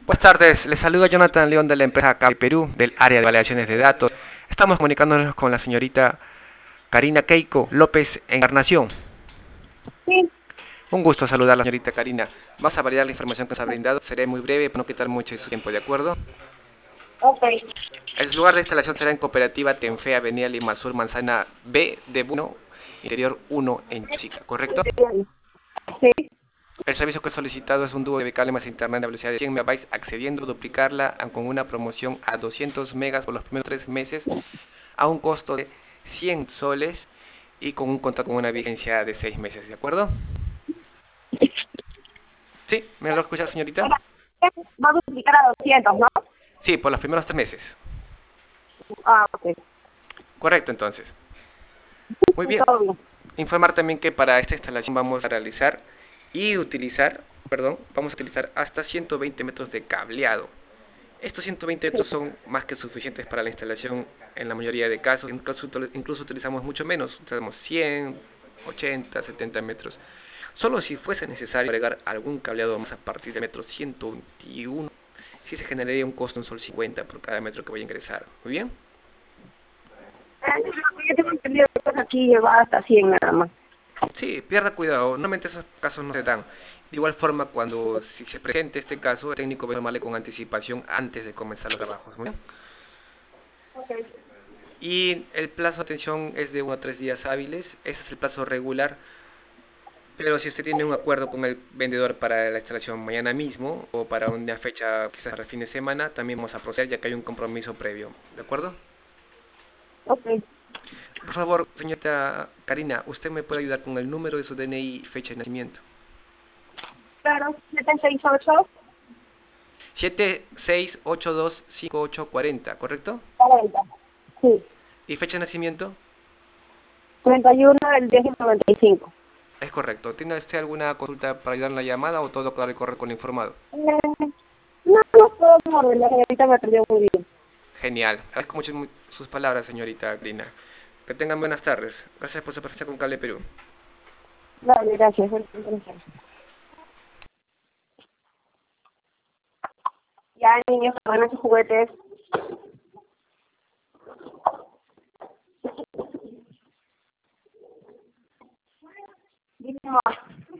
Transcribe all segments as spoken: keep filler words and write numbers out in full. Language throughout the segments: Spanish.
Buenas tardes, les saluda Jonathan León de la empresa Cable Perú, del área de validaciones de datos. Estamos comunicándonos con la señorita Karina Keiko López Encarnación. Sí, Un gusto saludar a la señorita Karina. Vamos a validar la información que nos ha brindado. Seré muy breve para no quitar mucho de su tiempo, ¿de acuerdo? ok. El lugar de instalación será en Cooperativa Tenfe, Avenida Lima Sur, Manzana B de Bueno, Interior uno en Chica, ¿correcto? Sí, El servicio que he solicitado es un dúo de cable más internet de velocidad de cien megabytes, accediendo a duplicarla con una promoción a doscientos megas por los primeros tres meses a un costo de cien soles y con un contrato con una vigencia de seis meses, ¿de acuerdo? ¿Sí? ¿Me lo escucha, señorita? ahora, va a duplicar a doscientos, ¿no? Sí, por los primeros tres meses. Ah, ok. Correcto, entonces. Muy bien. Todo bien. Informar también que para esta instalación vamos a realizar y utilizar, perdón, vamos a utilizar hasta ciento veinte metros de cableado. Estos ciento veinte metros son más que suficientes para la instalación en la mayoría de casos, incluso, incluso utilizamos mucho menos, utilizamos cien, ochenta, setenta metros. Solo si fuese necesario agregar algún cableado más a partir del metro ciento veintiuno, sí se generaría un costo de un sol cincuenta por cada metro que voy a ingresar. Muy bien. Eh, Yo tengo entendido que pues aquí lleva hasta cien nada más. Sí, pierda cuidado, normalmente esos casos no se dan. De igual forma, cuando si se presente este caso, el técnico debe informarle con anticipación antes de comenzar los trabajos. Muy bien. Ok. Y el plazo de atención es de uno a tres días hábiles, ese es el plazo regular, pero si usted tiene un acuerdo con el vendedor para la instalación mañana mismo o para una fecha quizás para el fin de semana, también vamos a proceder ya que hay un compromiso previo, ¿de acuerdo? Ok. Por favor, señorita Karina, ¿usted me puede ayudar con el número de su D N I y fecha de nacimiento? Claro, siete seis ocho, siete seis ocho dos cinco ocho cuatro cero, ¿correcto? cuarenta. Sí. ¿Y fecha de nacimiento? treinta y uno del diez del noventa y cinco. Es correcto. ¿Tiene usted alguna consulta para ayudar en la llamada o todo claro y corre con lo informado? Eh, no, no puedo orden, la señorita me atendió muy bien. Genial. Agradezco mucho mu- sus palabras, señorita Karina. Que tengan buenas tardes. Gracias por su presencia con Cable Perú. Dale, gracias. Gracias. Ya, niños, que van a sus juguetes. Dime, amor.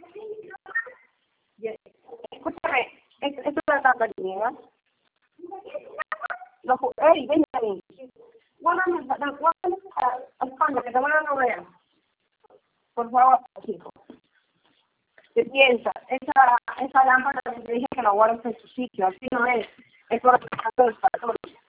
Ya, escúchame, esto esto es la tanta niña. Los ju- ¡Ey, ven a mí! Guárdame, guárdame al fondo, que te van a no vean. Por favor, chico. ¿Qué piensas? Esa, esa lámpara que te dije que la guardes en su sitio, así no es. Es por los patrones.